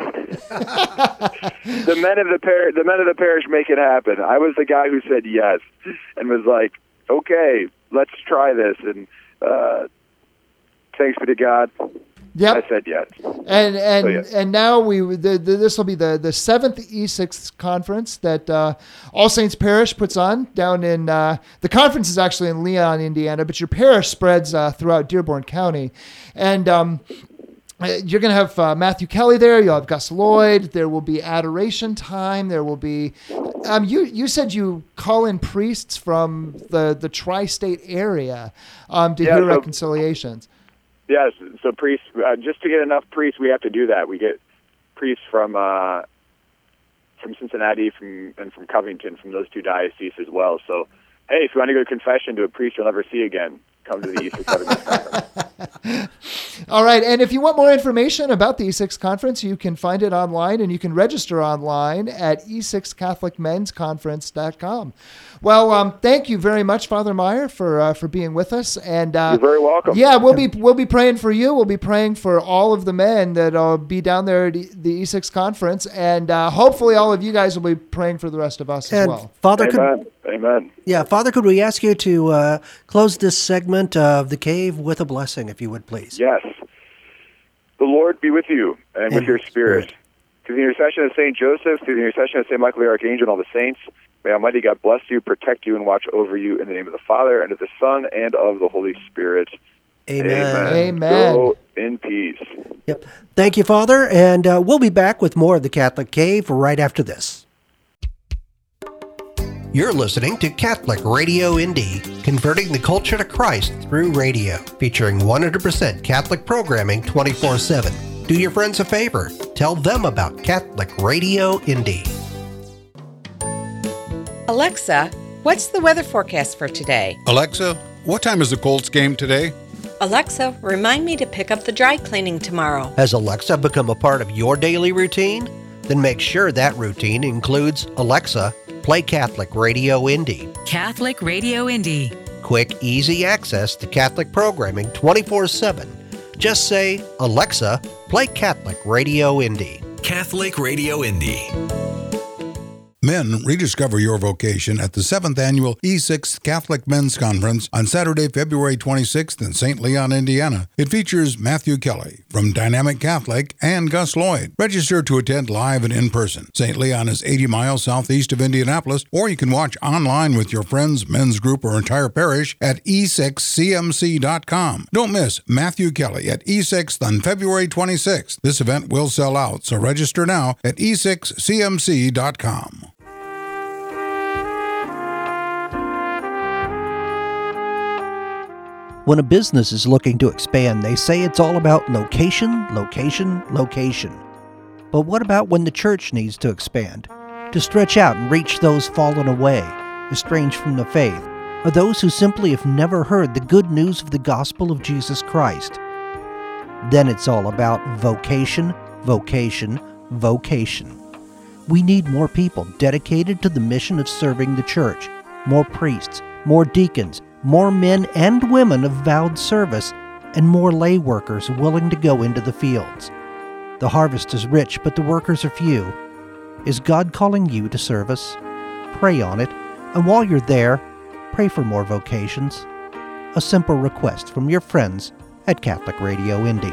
the men of the par- the men of the parish make it happen. I was the guy who said yes and was like, okay, let's try this. And uh, thanks be to God, yep. I said yes. And and so, yes. and now we the, the, this will be the, the seventh E six conference that uh, All Saints Parish puts on down in uh, the conference is actually in Leon, Indiana, but your parish spreads uh, throughout Dearborn County, and um, you're going to have uh, Matthew Kelly there. You'll have Gus Lloyd. There will be adoration time. There will be. Um, you you said you call in priests from the the tri-state area um, to Yeah, hear so- reconciliations. Yes, so priests, uh, just to get enough priests, we have to do that. We get priests from uh, from Cincinnati from and from Covington, from those two dioceses as well. So, hey, if you want to go to confession to a priest you'll never see again, come to the E six conference. All right, and if you want more information about the E six conference, you can find it online, and you can register online at e six catholic men's conference dot com. Well, um, thank you very much, Father Meyer, for uh, for being with us. And uh, You're very welcome. Yeah, we'll be we'll be praying for you. We'll be praying for all of the men that will be down there at the E six conference, and uh, hopefully all of you guys will be praying for the rest of us as And well. Father, could, Amen. Amen. yeah, Father, could we ask you to uh, close this segment of The Cave with a blessing, if you would, please? Yes. The Lord be with you and, And with your spirit. spirit. Through the intercession of Saint Joseph, through the intercession of Saint Michael the Archangel and all the saints, may Almighty God bless you, protect you, and watch over you in the name of the Father, and of the Son, and of the Holy Spirit. Amen. Amen. Go in peace. Yep. Thank you, Father, and uh, we'll be back with more of The Catholic Cave right after this. You're listening to Catholic Radio Indy, converting the culture to Christ through radio, featuring one hundred percent Catholic programming twenty-four seven. Do your friends a favor. Tell them about Catholic Radio Indy. Alexa, what's the weather forecast for today? Alexa, what time is the Colts game today? Alexa, remind me to pick up the dry cleaning tomorrow. Has Alexa become a part of your daily routine? Then make sure that routine includes Alexa, play Catholic Radio Indy. Catholic Radio Indy. Quick, easy access to Catholic programming twenty-four seven. Just say, Alexa, play Catholic Radio Indy. Catholic Radio Indy. Men, rediscover your vocation at the seventh Annual E sixth Catholic Men's Conference on Saturday, February twenty-sixth in Saint Leon, Indiana. It features Matthew Kelly from Dynamic Catholic and Gus Lloyd. Register to attend live and in person. Saint Leon is eighty miles southeast of Indianapolis, or you can watch online with your friends, men's group, or entire parish at e six c m c dot com. Don't miss Matthew Kelly at E sixth on February twenty-sixth. This event will sell out, so register now at e six c m c dot com. When a business is looking to expand, they say it's all about location, location, location. But what about when the church needs to expand? To stretch out and reach those fallen away, estranged from the faith, or those who simply have never heard the good news of the gospel of Jesus Christ? Then it's all about vocation, vocation, vocation. We need more people dedicated to the mission of serving the church, more priests, more deacons, more men and women of vowed service, and more lay workers willing to go into the fields. The harvest is rich, but the workers are few. Is God calling you to service? Pray on it, and while you're there, pray for more vocations. A simple request from your friends at Catholic Radio Indy.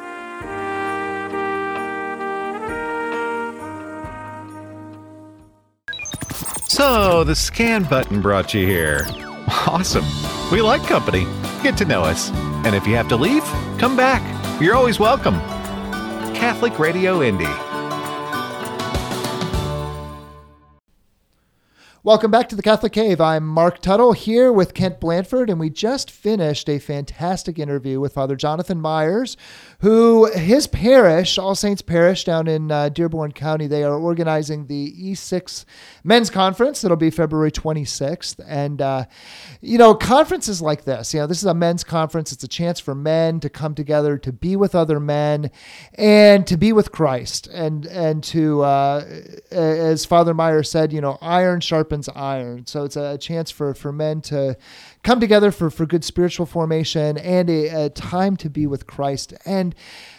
So, the scan button brought you here. Awesome. We like company. Get to know us. And if you have to leave, come back. You're always welcome. Catholic Radio Indy. Welcome back to the Catholic Cave. I'm Mark Tuttle here with Kent Blanford, and we just finished a fantastic interview with Father Jonathan Myers, who his parish, All Saints Parish down in uh, Dearborn County, they are organizing the E six Men's Conference. That'll be February twenty-sixth. And, uh, you know, conferences like this, you know, this is a men's conference. It's a chance for men to come together, to be with other men, and to be with Christ. And, and to, uh, as Father Myers said, you know, iron sharpens iron. So it's a chance for, for men to come together for, for good spiritual formation and a, a time to be with Christ. And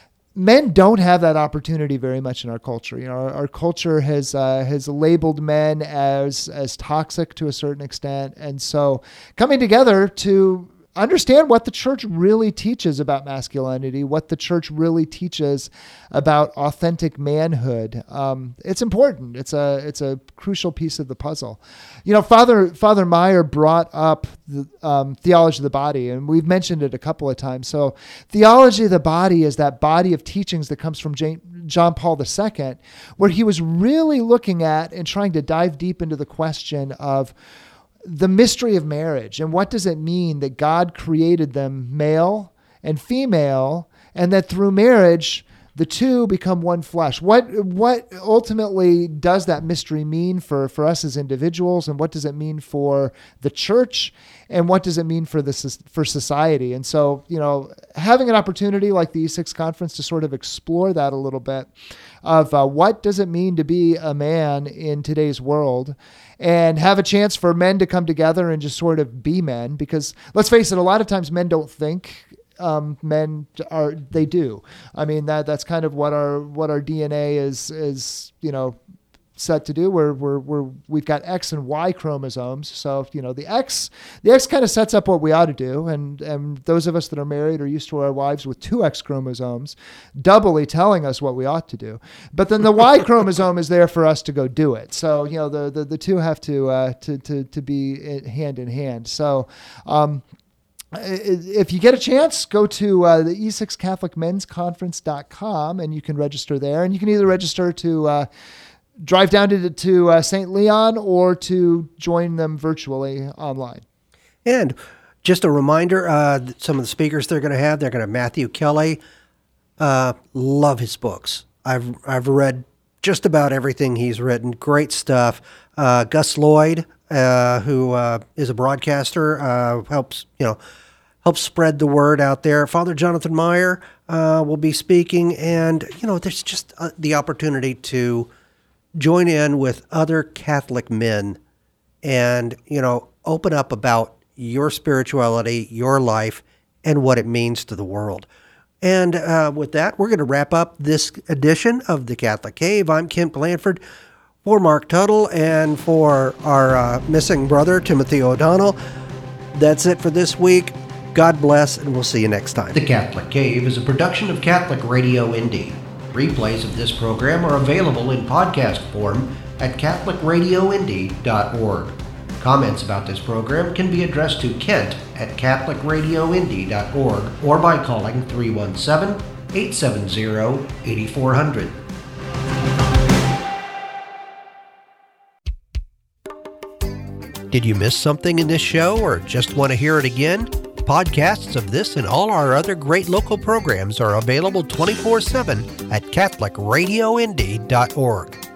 men don't have that opportunity very much in our culture. You know, our, our culture has uh, has labeled men as as toxic to a certain extent. And so coming together to understand what the church really teaches about masculinity, what the church really teaches about authentic manhood. Um, it's important. It's a it's a crucial piece of the puzzle. You know, Father Father Meyer brought up the um, theology of the body, and we've mentioned it a couple of times. So theology of the body is that body of teachings that comes from John Paul the Second, where he was really looking at and trying to dive deep into the question of the mystery of marriage, and what does it mean that God created them male and female, and that through marriage the two become one flesh. What what ultimately does that mystery mean for, for us as individuals, and what does it mean for the church, and what does it mean for the for society? And so, you know, having an opportunity like the E six Conference to sort of explore that a little bit of uh, what does it mean to be a man in today's world, and have a chance for men to come together and just sort of be men, because let's face it, a lot of times men don't think um, men are, they do. I mean, that that's kind of what our, what our D N A is, is, you know, set to do. We're, we're, we're, we've got X and Y chromosomes. So, you know, the X, the X kind of sets up what we ought to do. And, and those of us that are married are used to our wives with two X chromosomes, doubly telling us what we ought to do. But then the Y chromosome is there for us to go do it. So, you know, the, the, the two have to, uh, to, to, to be hand in hand. So, um, if you get a chance, go to uh, the E six Catholic Men's Conference dot com and you can register there. And you can either register to uh, drive down to, to uh, Saint Leon or to join them virtually online. And just a reminder, uh, some of the speakers they're going to have, they're going to have Matthew Kelly. Uh, love his books. I've I've read just about everything he's written. Great stuff. Uh, Gus Lloyd, uh, who uh, is a broadcaster, uh, helps you know helps spread the word out there. Father Jonathan Meyer uh, will be speaking, and you know there's just uh, the opportunity to join in with other Catholic men, and you know open up about your spirituality, your life, and what it means to the world. And uh, with that, we're going to wrap up this edition of the Catholic Cave. I'm Kent Blanford. For Mark Tuttle and for our uh, missing brother, Timothy O'Donnell, that's it for this week. God bless, and we'll see you next time. The Catholic Cave is a production of Catholic Radio Indy. Replays of this program are available in podcast form at catholic radio indy dot org. Comments about this program can be addressed to Kent at catholic radio indy dot org or by calling three one seven, eight seven zero, eight four zero zero. Did you miss something in this show or just want to hear it again? Podcasts of this and all our other great local programs are available twenty-four seven at catholic radio indy dot org.